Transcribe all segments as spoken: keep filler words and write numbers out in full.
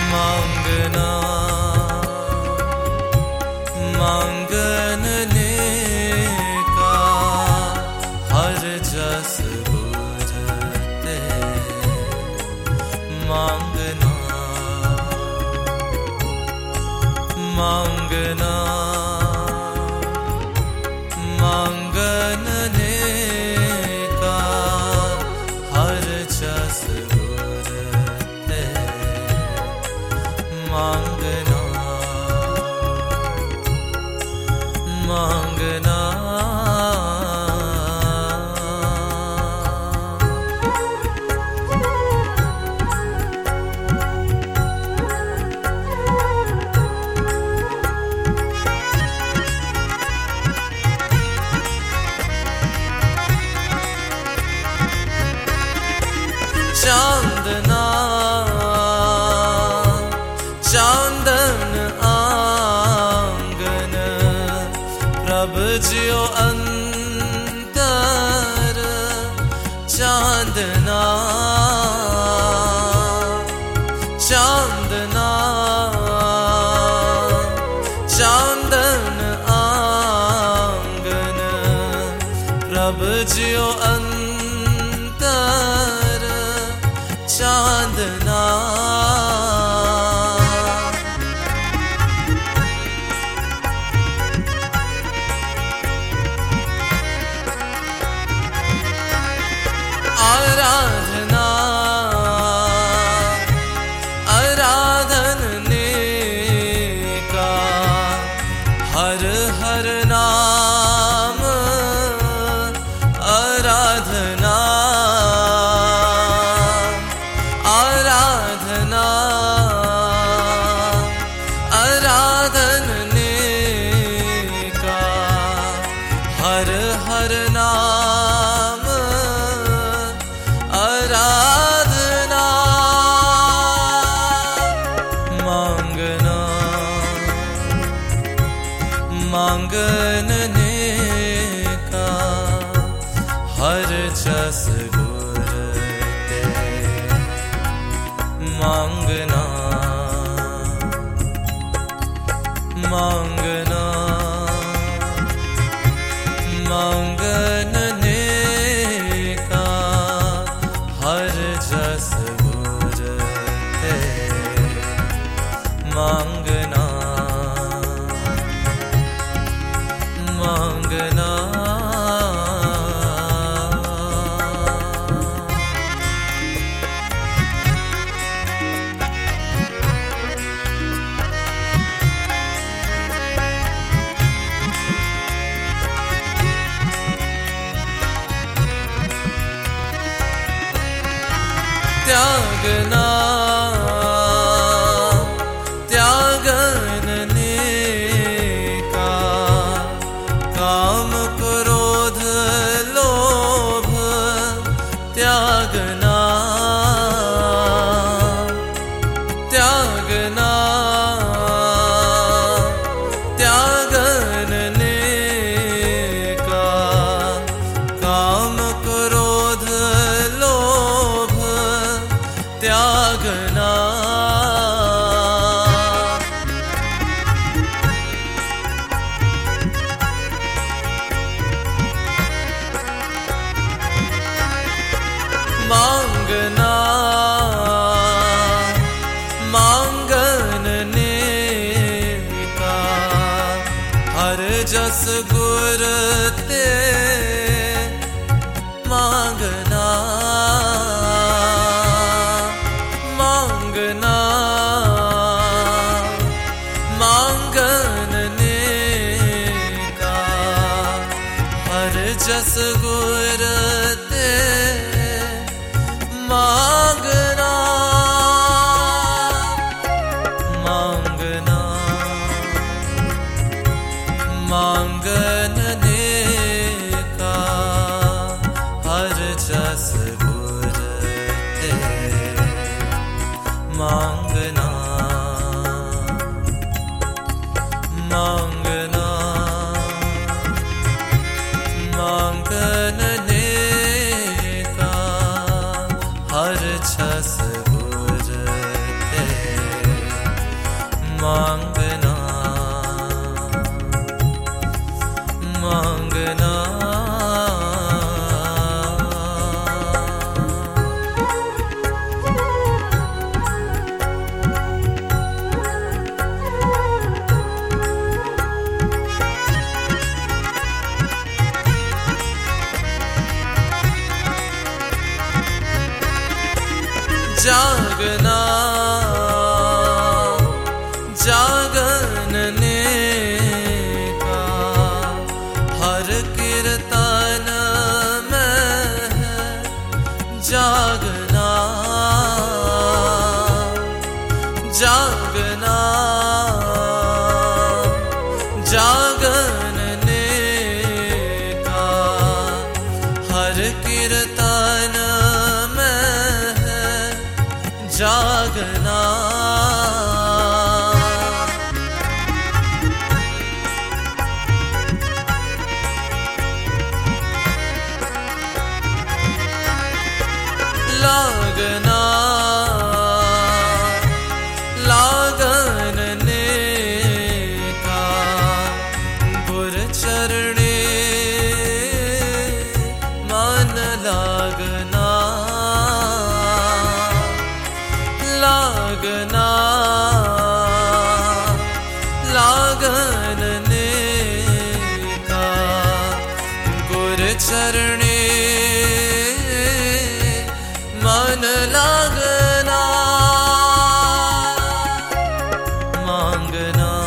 मांगना मांगने का हर जस गुरते मांगना मांगना मांगने का हर जस गुरते मांगना मांगना चांदना चांदन आंगन प्रभ जियो अंतर चांदना चांदना चांदन आंगन प्रभ जियो अंतर चांदना आराधना आराधने का हर हर नाम आराधना आराधना आराधने का हर हर नाम आराधना मांगना मांगने का हर जस गुरते मांगना मांगना मांगने का हर जस गुरते मांगना मांगना त्यागना त्यागने का काम क्रोध लोभ त्यागना त्यागना त्यागने का काम क्रोध लोभ त्यागना मांगना मांगने का हर जस गुरते मांगना मांगना मांगने का हर जस गुरते मांगना मांगना मांगने का हर जस गुरते मांगना मांगना मांगने का हर जस गुरते मांगना मांगना जागना जागने का हर कीर्तन में है जागना जागना जागने का हर कीर्तन जागना लागना लागने का गुर चरणे मन लागना लागना लागने का गुर चरणे मन लागना मांगना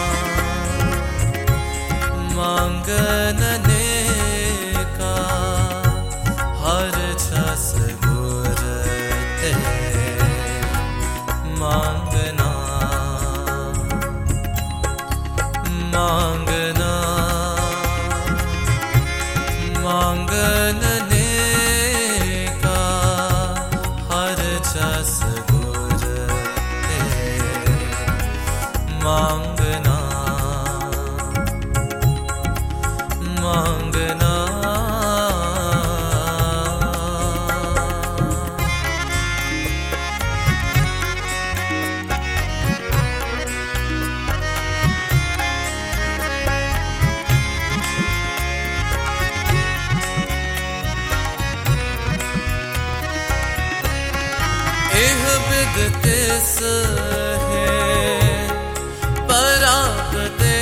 मांगने का हर छस गुर ते मांगना मांगना मांगने का हर जस गुर ते मांगना मांगना एह बिद तिस है परापते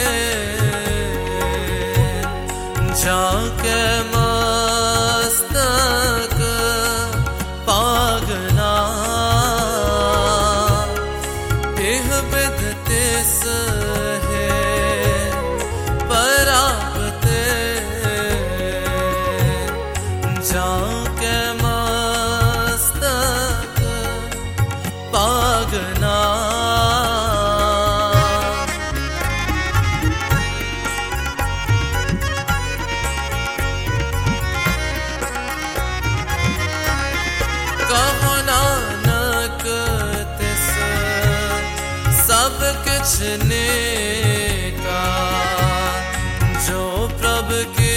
जाके मस्तक पागना एह बिद तिस है परापते जाके पागना कहो नानक तिस सब किछ ने का जो प्रभ के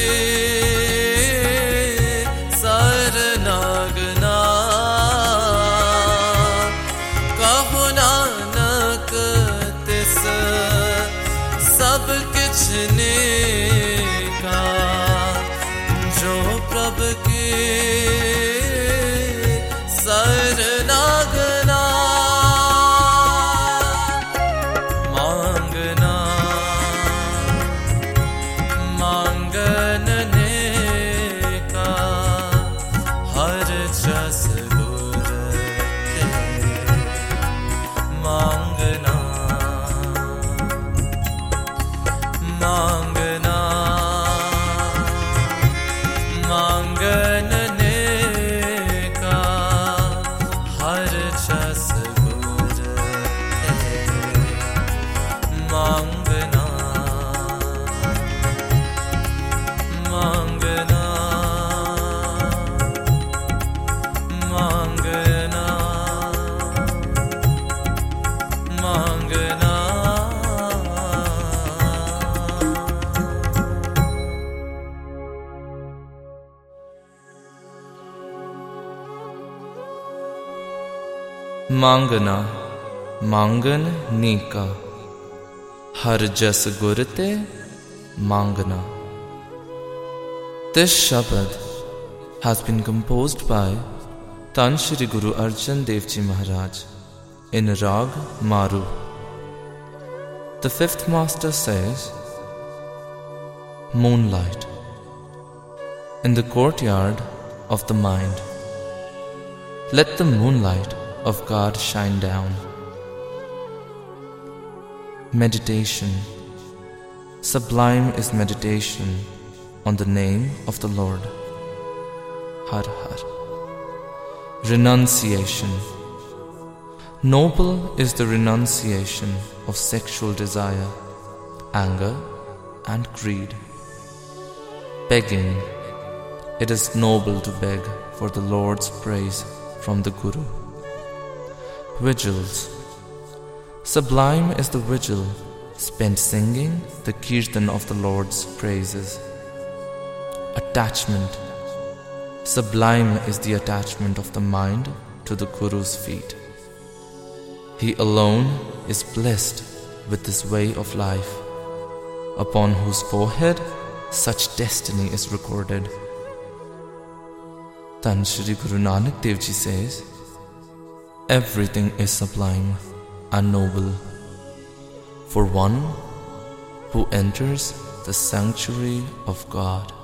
सरनागना सब किछ ने का जो प्रभ के सरनागना मांगना मांगने का हर जस गुर ते मांगना मांगना मांगने का हर जस गुर ते मांगना मांगना मांगना मांगना मांगना मांगन नेका Har jas gur te mangna. This Shabad has been composed by Tan Shri Guru Arjan Dev Ji Maharaj in Rag Maru. The fifth master says, Moonlight in the courtyard of the mind. Let the moonlight of God shine down. Meditation. Sublime is meditation on the name of the Lord. Har Har. Renunciation. Noble is the renunciation of sexual desire, anger and greed. Begging. It is noble to beg for the Lord's praise from the Guru. Vigils. Sublime is the vigil spent singing the kirtan of the Lord's praises. Attachment. Sublime is the attachment of the mind to the Guru's feet. He alone is blessed with this way of life, upon whose forehead such destiny is recorded. Tan Shri Guru Nanak Dev Ji says, everything is sublime and noble for one who enters the sanctuary of God.